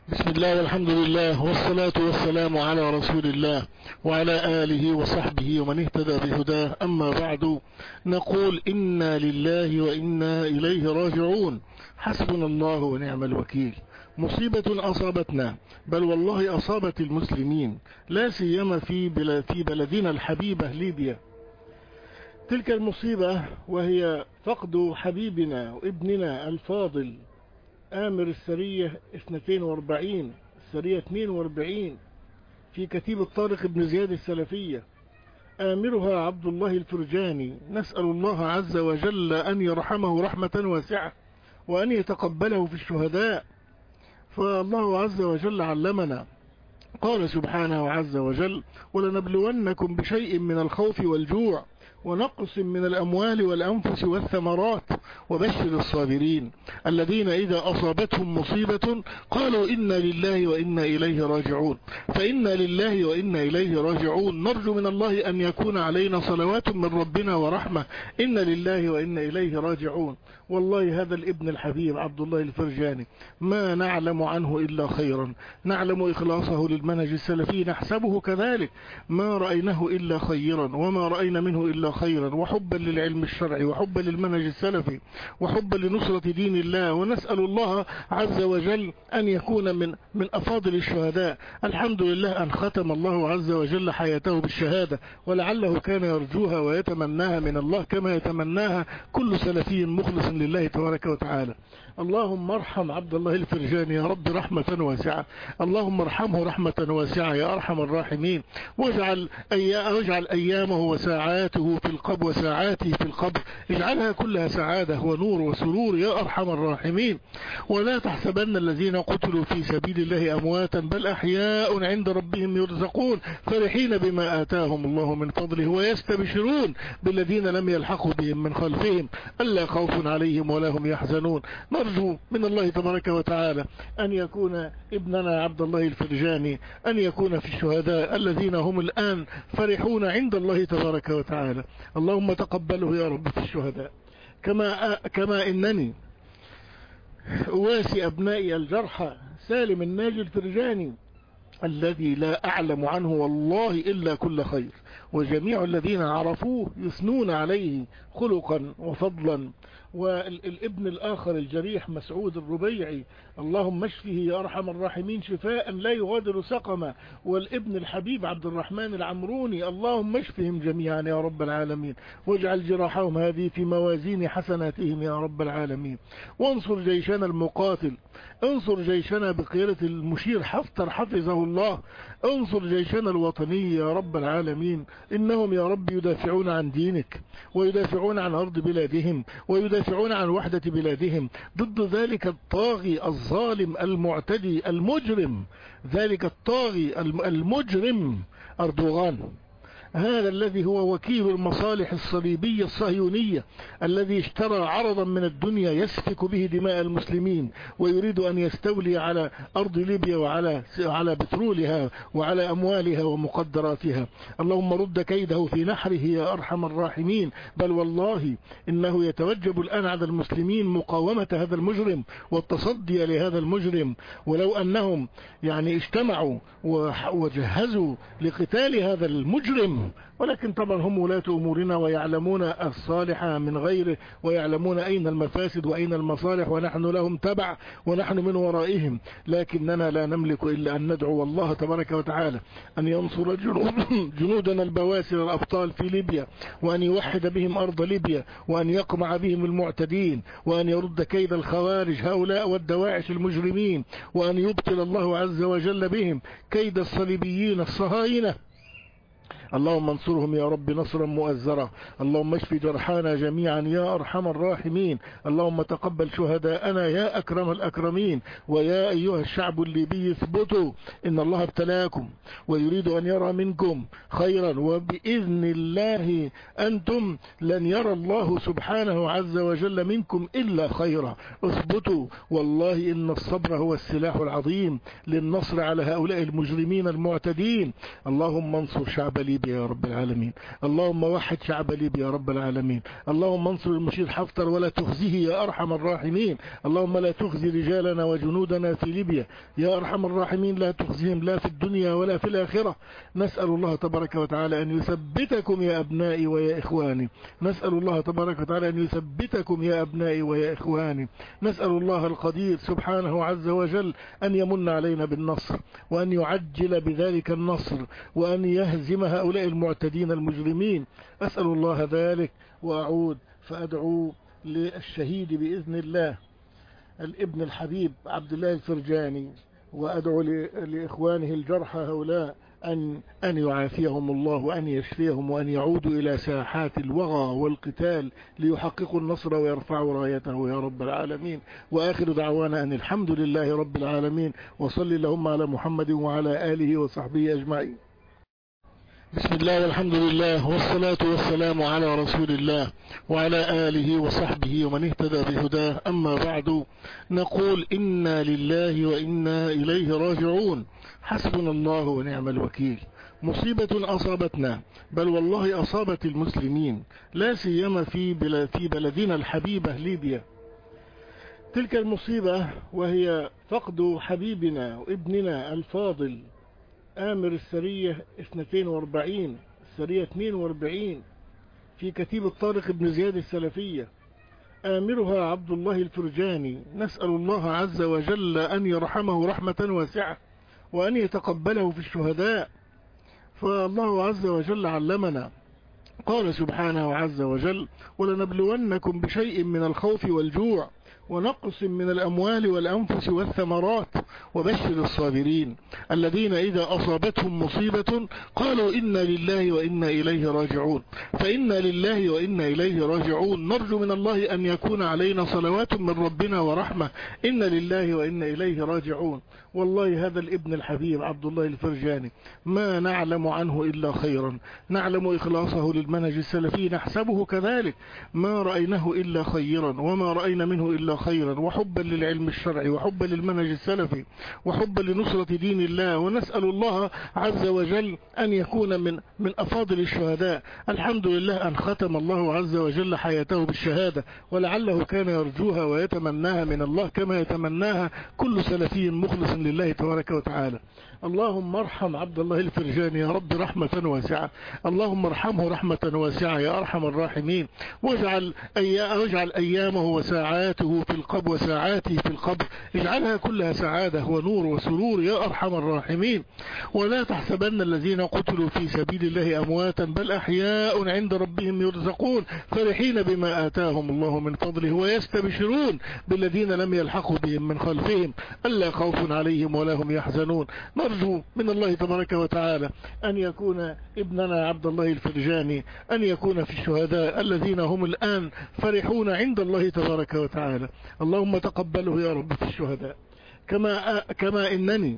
بسم الله والحمد لله والصلاة والسلام على رسول الله وعلى آله وصحبه ومن اهتدى بهداه. أما بعد، نقول إنا لله وإنا إليه راجعون. حسبنا الله ونعم الوكيل. مصيبة أصابتنا، بل والله أصابت المسلمين، لا سيما في بلدنا الحبيبة ليبيا. تلك المصيبة وهي فقد حبيبنا وابننا الفاضل آمر السرية 42 السرية 42 في كتيبة طارق بن زياد السلفية. آمرها عبد الله الفرجاني، نسأل الله عز وجل أن يرحمه رحمة واسعة وأن يتقبله في الشهداء. فالله عز وجل علمنا، قال سبحانه عز وجل: ولنبلونكم بشيء من الخوف والجوع ونقص من الأموال والأنفس والثمرات وبشر الصابرين الذين إذا أصابتهم مصيبة قالوا إنا لله وإنا إليه راجعون. فإنا لله وإنا إليه راجعون، نرجو من الله أن يكون علينا صلوات من ربنا ورحمة. إنا لله وإنا إليه راجعون. والله هذا الابن الحبيب عبد الله الفرجاني ما نعلم عنه إلا خيرا، نعلم إخلاصه للمنهج السلفي، نحسبه كذلك، ما رأيناه إلا خيرا وما رأينا منه إلا خيرا، وحبا للعلم الشرعي وحبا للمنهج السلفي وحبا لنصرة دين الله. ونسأل الله عز وجل أن يكون من أفاضل الشهداء. الحمد لله أن ختم الله عز وجل حياته بالشهادة، ولعله كان يرجوها ويتمناها من الله كما يتمناها كل سلفي مخلص لله تبارك وتعالى. اللهم ارحم عبد الله الفرجاني يا رب رحمة واسعة، اللهم ارحمه رحمة واسعة يا أرحم الراحمين، واجعل أيامه وساعاته في القبر وساعاته في القبر اجعلها كلها سعادة ونور وسرور يا أرحم الراحمين. ولا تحسبن الذين قتلوا في سبيل الله أمواتا بل أحياء عند ربهم يرزقون فرحين بما آتاهم الله من فضله ويستبشرون بالذين لم يلحقوا بهم من خلفهم ألا خوف عليهم ولا هم يحزنون. نرجو من الله تبارك وتعالى أن يكون ابننا عبد الله الفرجاني أن يكون في الشهداء الذين هم الآن فرحون عند الله تبارك وتعالى. اللهم تقبله يا رب في الشهداء، كما إنني أواسي أبنائي الجرحى سالم الناجي الفرجاني الذي لا أعلم عنه والله إلا كل خير، وجميع الذين عرفوه يثنون عليه خلقا وفضلا. والابن الآخر الجريح مسعود الربيعي اللهم اشفه يا أرحم الراحمين شفاء لا يغادر سقما. والابن الحبيب عبد الرحمن العمروني اللهم اشفهم جميعا يا رب العالمين، واجعل جراحهم هذه في موازين حسناتهم يا رب العالمين. وانصر جيشنا المقاتل، انصر جيشنا بقيادة المشير حفتر حفظه الله، انصر جيشنا الوطني يا رب العالمين. إنهم يا رب يدافعون عن دينك ويدافعون عن أرض بلادهم ويدافعون عن وحدة بلادهم ضد ذلك الطاغي الظالم المعتدي المجرم، ذلك الطاغي المجرم أردوغان، هذا الذي هو وكيل المصالح الصليبية الصهيونية الذي اشترى عرضا من الدنيا يسفك به دماء المسلمين ويريد أن يستولي على أرض ليبيا وعلى بترولها وعلى أموالها ومقدراتها. اللهم رد كيده في نحره يا أرحم الراحمين. بل والله إنه يتوجب الآن على المسلمين مقاومة هذا المجرم والتصدي لهذا المجرم. ولو أنهم اجتمعوا وجهزوا لقتال هذا المجرم، ولكن طبعا هم ولاة أمورنا ويعلمون الصالح من غيره ويعلمون أين المفاسد وأين المصالح، ونحن لهم تبع ونحن من ورائهم. لكننا لا نملك إلا أن ندعو الله تبارك وتعالى أن ينصر جنودنا البواسل الأبطال في ليبيا، وأن يوحد بهم أرض ليبيا، وأن يقمع بهم المعتدين، وأن يرد كيد الخوارج هؤلاء والدواعش المجرمين، وأن يبطل الله عز وجل بهم كيد الصليبيين الصهاينة. اللهم انصرهم يا رب نصرا مؤزرا. اللهم اشف جرحانا جميعا يا أرحم الراحمين. اللهم تقبل شهداءنا يا أكرم الأكرمين. ويا أيها الشعب الليبي اثبتوا إن الله ابتلاكم ويريد أن يرى منكم خيرا، وبإذن الله أنتم لن يرى الله سبحانه عز وجل منكم إلا خيرا. اثبتوا، والله إن الصبر هو السلاح العظيم للنصر على هؤلاء المجرمين المعتدين. اللهم انصر شعب ليبيا ليبيا يا رب العالمين. اللهم وحد شعب ليبيا يا رب العالمين. اللهم انصر المشير حفتر ولا تخزيه يا أرحم الراحمين. اللهم لا تخزي رجالنا وجنودنا في ليبيا يا أرحم الراحمين، لا تخزيهم لا في الدنيا ولا في الآخرة. نسأل الله تبارك وتعالى أن يثبتكم يا أبنائي ويا إخواني. نسأل الله تبارك وتعالى أن يثبتكم يا أبنائي ويا إخواني. نسأل الله القدير سبحانه عز وجل أن يمن علينا بالنصر، وأن يعجل بذلك النصر، وأن يهزم هؤلاء المعتدين المجرمين. أسأل الله ذلك. وأعود فأدعو للشهيد بإذن الله الابن الحبيب عبد الله الفرجاني، وأدعو لإخوانه الجرحى هؤلاء أن يعافيهم الله وأن يشفيهم، وأن يعودوا إلى ساحات الوغى والقتال ليحققوا النصر ويرفعوا رايته يا رب العالمين. وآخر دعوانا أن الحمد لله رب العالمين، وصل اللهم على محمد وعلى آله وصحبه أجمعين. بسم الله والحمد لله والصلاة والسلام على رسول الله وعلى آله وصحبه ومن اهتدى بهداه. أما بعد، نقول إنا لله وإنا إليه راجعون. حسبنا الله ونعم الوكيل. مصيبة أصابتنا، بل والله أصابت المسلمين، لا سيما في بلدنا الحبيبة ليبيا. تلك المصيبة وهي فقد حبيبنا وابننا الفاضل آمر السرية 42 السرية 42 في كتيبة طارق بن زياد السلفية، آمرها عبد الله الفرجاني. نسأل الله عز وجل أن يرحمه رحمة واسعة، وأن يتقبله في الشهداء. فالله عز وجل علمنا، قال سبحانه عز وجل: ولنبلونكم بشيء من الخوف والجوع ونقص من الأموال والأنفس والثمرات وبشر الصابرين الذين إذا أصابتهم مصيبة قالوا إنا لله وإنا إليه راجعون. فإنا لله وإنا إليه راجعون، نرجو من الله أن يكون علينا صلوات من ربنا ورحمة. إنا لله وإنا إليه راجعون. والله هذا الابن الحبيب عبد الله الفرجاني ما نعلم عنه إلا خيرا، نعلم إخلاصه للمنهج السلفي، نحسبه كذلك، ما رأيناه إلا خيرا، وما رأينا منه إلا خيرا، وحبا للعلم الشرعي، وحبا للمنهج السلفي، وحبا لنصرة دين الله. ونسأل الله عز وجل أن يكون من أفاضل الشهداء. الحمد لله أن ختم الله عز وجل حياته بالشهادة، ولعله كان يرجوها ويتمناها من الله كما يتمناها كل سلفي مخلص لله تبارك وتعالى. اللهم ارحم عبد الله الفرجاني يا رب رحمة واسعة، اللهم ارحمه رحمة واسعة يا أرحم الراحمين، واجعل أيامه وساعاته في القبر وساعاته في القبر اجعلها كلها سعادة ونور وسرور يا أرحم الراحمين. ولا تحسبن الذين قتلوا في سبيل الله أمواتا بل أحياء عند ربهم يرزقون فرحين بما آتاهم الله من فضله ويستبشرون بالذين لم يلحقوا بهم من خلفهم ألا خوف عليهم ولا هم يحزنون. نرجو من الله تبارك وتعالى أن يكون ابننا عبد الله الفرجاني أن يكون في الشهداء الذين هم الآن فرحون عند الله تبارك وتعالى. اللهم تقبله يا رب في الشهداء، كما إنني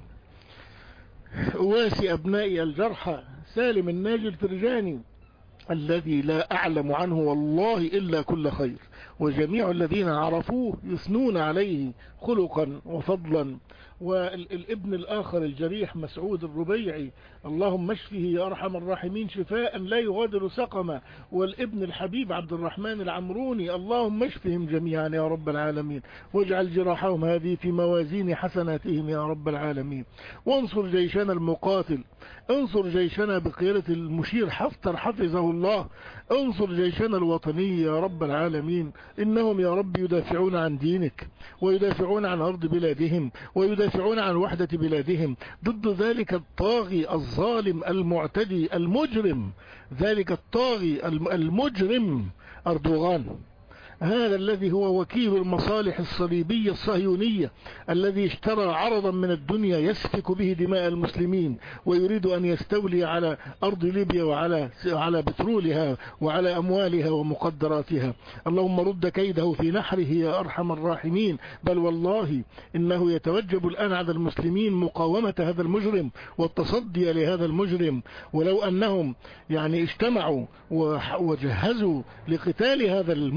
أواسي أبنائي الجرحى سالم الناجي الفرجاني الذي لا أعلم عنه والله إلا كل خير، وجميع الذين عرفوه يثنون عليه خلقا وفضلا. والابن الآخر الجريح مسعود الربيعي اللهم اشفه يا أرحم الراحمين شفاء لا يغادر سقما. والابن الحبيب عبد الرحمن العمروني اللهم اشفهم جميعا يا رب العالمين، واجعل جراحهم هذه في موازين حسناتهم يا رب العالمين. وانصر جيشنا المقاتل، انصر جيشنا بقيادة المشير حفتر حفظه الله، انصر جيشنا الوطني يا رب العالمين. إنهم يا رب يدافعون عن دينك، ويدافعون عن أرض بلادهم، ويدافعون عن وحدة بلادهم ضد ذلك الطاغي الظالم المعتدي المجرم، ذلك الطاغي المجرم أردوغان، هذا الذي هو وكيل المصالح الصليبية الصهيونية الذي اشترى عرضا من الدنيا يسفك به دماء المسلمين، ويريد أن يستولي على أرض ليبيا وعلى بترولها وعلى أموالها ومقدراتها. اللهم رد كيده في نحره يا أرحم الراحمين. بل والله إنه يتوجب الآن على المسلمين مقاومة هذا المجرم والتصدي لهذا المجرم. ولو أنهم اجتمعوا وجهزوا لقتال هذا المجرم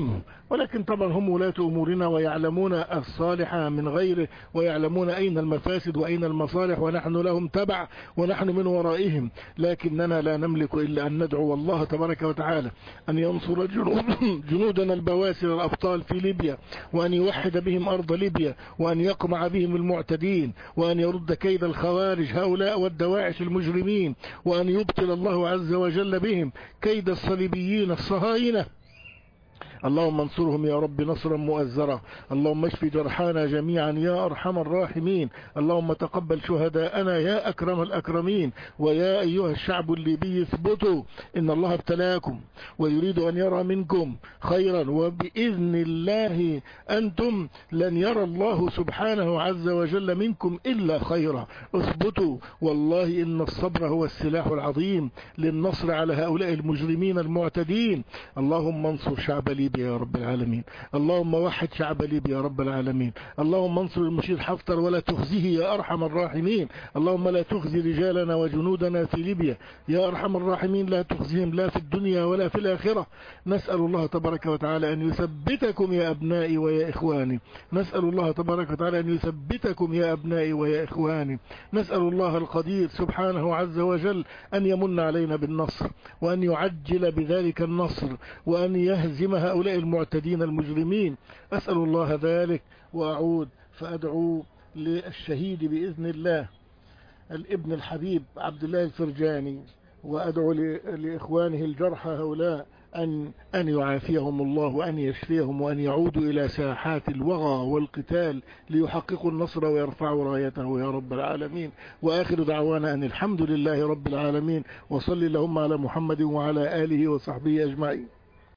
نعم، ولكن طبعا هم ولاة أمورنا ويعلمون الصالح من غيره، ويعلمون أين المفاسد وأين المصالح، ونحن لهم تبع ونحن من ورائهم. لكننا لا نملك إلا أن ندعو الله تبارك وتعالى أن ينصر جنودنا البواسل الأبطال في ليبيا، وأن يوحد بهم أرض ليبيا، وأن يقمع بهم المعتدين، وأن يرد كيد الخوارج هؤلاء والدواعش المجرمين، وأن يبطل الله عز وجل بهم كيد الصليبيين الصهاينة. اللهم انصرهم يا رب نصرا مؤزرا. اللهم اشف جرحانا جميعا يا أرحم الراحمين. اللهم تقبل شهداءنا يا أكرم الأكرمين. ويا أيها الشعب الليبي اثبتوا، إن الله ابتلاكم ويريد أن يرى منكم خيرا، وبإذن الله أنتم لن يرى الله سبحانه عز وجل منكم إلا خيرا. اثبتوا، والله إن الصبر هو السلاح العظيم للنصر على هؤلاء المجرمين المعتدين. اللهم انصر شعب ليبيا يا رب العالمين. اللهم وحد شعب ليبيا يا رب العالمين. اللهم انصر المشير حفتر ولا تخزيه يا أرحم الراحمين. اللهم لا تخزي رجالنا وجنودنا في ليبيا يا أرحم الراحمين، لا تخزيهم لا في الدنيا ولا في الآخرة. نسأل الله تبارك وتعالى أن يثبتكم يا أبنائي ويا إخواني. نسأل الله تبارك وتعالى أن يثبتكم يا أبنائي ويا إخواني. نسأل الله القدير سبحانه عز وجل أن يمن علينا بالنصر، وأن يعجل بذلك النصر، وأن يهزم هؤلاء المعتدين المجرمين. أسأل الله ذلك. وأعود فأدعو للشهيد بإذن الله الابن الحبيب عبد الله الفرجاني، وأدعو لإخوانه الجرحى هؤلاء أن يعافيهم الله، وأن يشفيهم، وأن يعودوا إلى ساحات الوغى والقتال ليحققوا النصر ويرفعوا رايته يا رب العالمين. وآخر دعوانا أن الحمد لله رب العالمين، وصل اللهم على محمد وعلى آله وصحبه أجمعين.